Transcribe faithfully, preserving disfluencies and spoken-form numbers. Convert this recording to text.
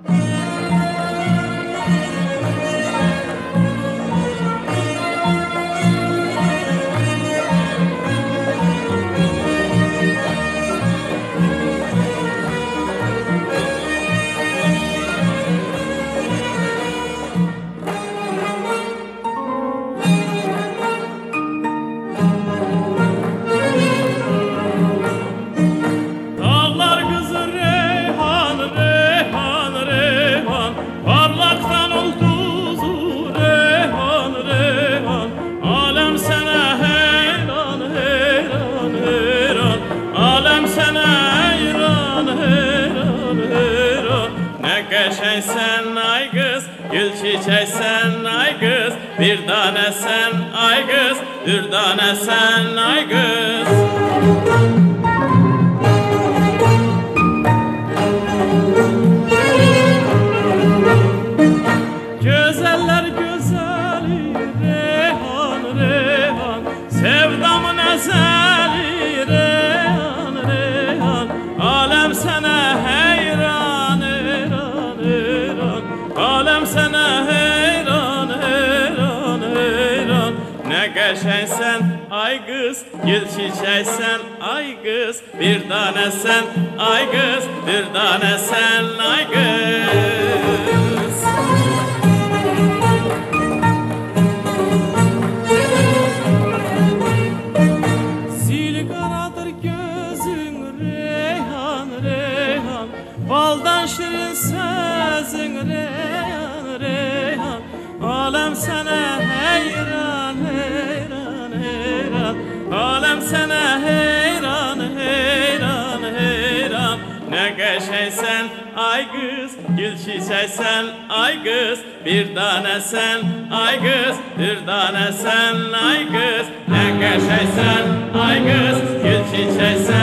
Sen ay kız, gül çiçek sen ay kız, bir tane sen ay kız, bir tane sen ay kız. Güzeller güzeli Reyhan Reyhan, sevdamın ezeli Reyhan Reyhan, alem sana heyran. Alem sana heyran, heyran, heyran. Ne geçen sen ay kız, gül çiçek sen ay kız, bir tane sen ay kız, bir tane sen ay kız. Zil karadır gözün Reyhan, Reyhan, baldan şirin sözün Reyhan, Reyhan, alem sana heyran, heyran, heyran, alem sana heyran, heyran, heyran. Ne geçen sen ay kız, gül çiçek sen ay kız, bir tane sen ay kız, bir tane sen ay kız. Ne geçen sen ay kız, gül çiçek sen